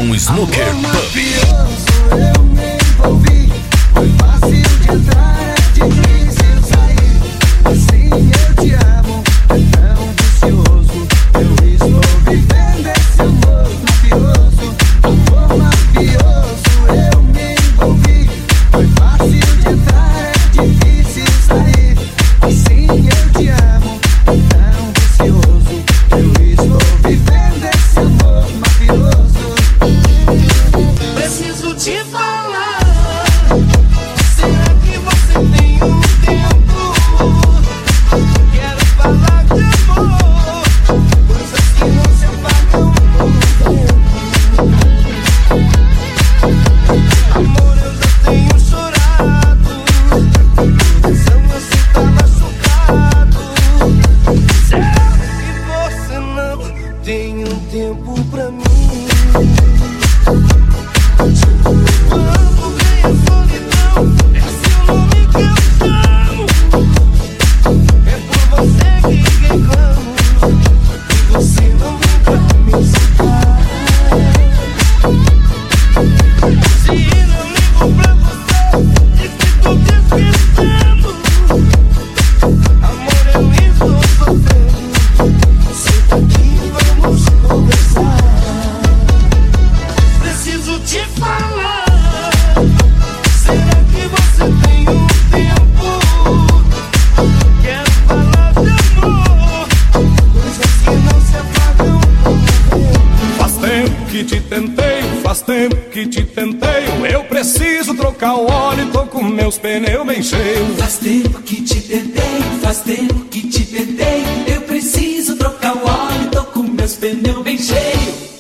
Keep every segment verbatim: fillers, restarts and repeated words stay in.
Capitão Snooker Pub. Eu me envolvi, foi fácil de entrar, é difícil sair. Assim eu te amo, é tão vicioso. Eu estou vivendo esse amor mafioso. Amor mafioso, eu me envolvi, foi fácil de entrar, é difícil sair. Assim eu te amo, é tão vicioso. Eu estou vivendo esse amor mafioso. Preciso te falar. Será que você tem um tempo? Quero falar de amor, coisas que não se apagam com o tempo. Amor, eu já tenho chorado, coração eu se tá machucado. Será que você não tem um tempo pra mim? Quando vem a solidão, é seu nome que eu chamo. É por você que reclamo, e você não vem pra me escutar. Se não ligo pra você, e fico te esquecendo. Amor, eu estou sofrendo. Senta aqui, vamos conversar. Preciso te falar. Será que você tem um tempo? Quero falar de amor, coisas que não se apagam com o tempo. Faz tempo que te tentei, faz tempo que te tentei. Eu preciso trocar o óleo, tô com meus pneus bem cheios. Faz tempo que te tentei, faz tempo que te tentei. Eu preciso trocar o óleo, tô com meus pneus bem cheios.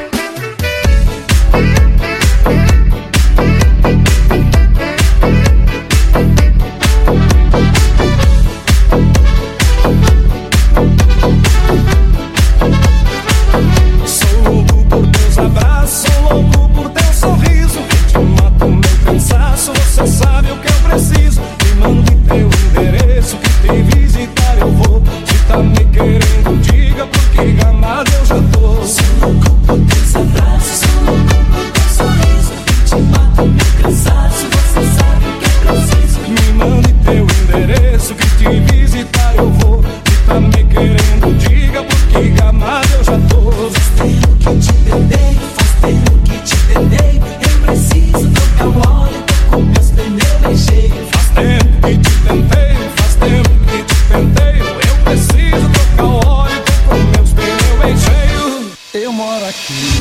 Sou louco por teus abraços, sou louco por teu sorriso. Te mato meu cansaço, você sabe o que eu preciso. Me mande teu endereço, que te visitar eu vou. Se tá me querendo, diga, porque gamado eu já tô. Sou louco por teus abraços, sou louco por teu sorriso. Te mato meu cansaço, você sabe o que eu preciso. Me mande teu endereço, que te visitar eu vou. Se tá me querendo, diga, porque gamado eu já tô. Faz tempo que te tentei, faz tempo que te tentei. Eu preciso trocar o óleo, tô com meus pneus bem cheios. Faz tempo que te tentei, faz tempo que te tentei. Eu preciso trocar o óleo, tô com meus pneus bem cheios. Eu moro aqui,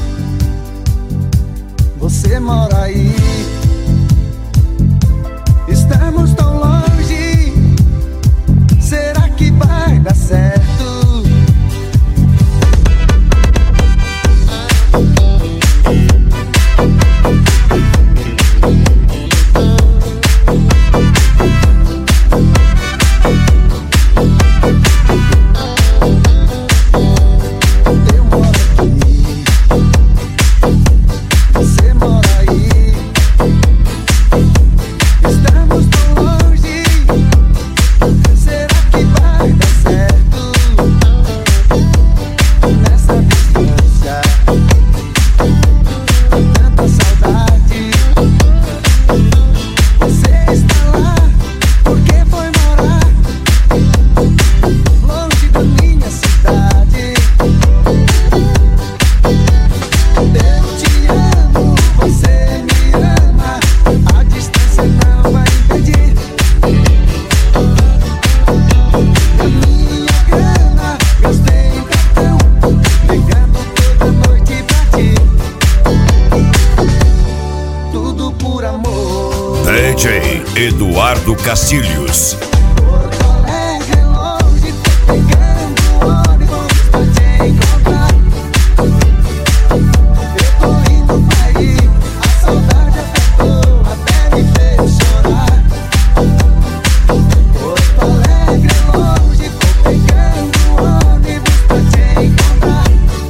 você mora aí. Estamos tão longe, será que vai dar certo? Eu moro aqui, você mora aí. Estamos tão longe, será que vai dar certo? Nessa distância, tanta saudade. Você está lá, porque foi morar longe da minha cidade. Eu te amo, você me ama, a distância não vai impedir. A minha grana gastei em cartão, ligando toda noite pra ti. Tudo por amor. D J Eduardo Castilhos. Porto Alegre é longe, tô pegando ônibus pra te encontrar. Eu tô indo pra ir, a saudade apertou até me fez chorar. Porto Alegre é longe, tô pegando ônibus pra te encontrar.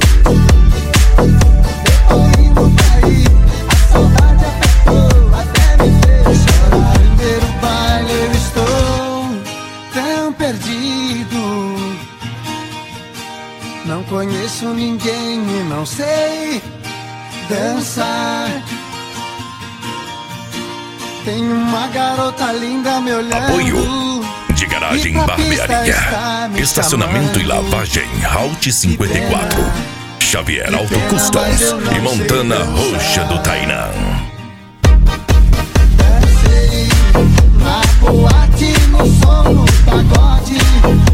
Eu tô indo pra ir, a saudade apertou até me fez chorar. Primeiro baile eu estou tão perdido, não conheço ninguém e não sei dançar. Tem uma garota linda me olhando. Apoio de Garagem Barbearia, estacionamento e lavagem Halt cinquenta e quatro, Xavier Auto Customs e Montana Roxa do Tainã. Dancei na boate, no som, no pagode.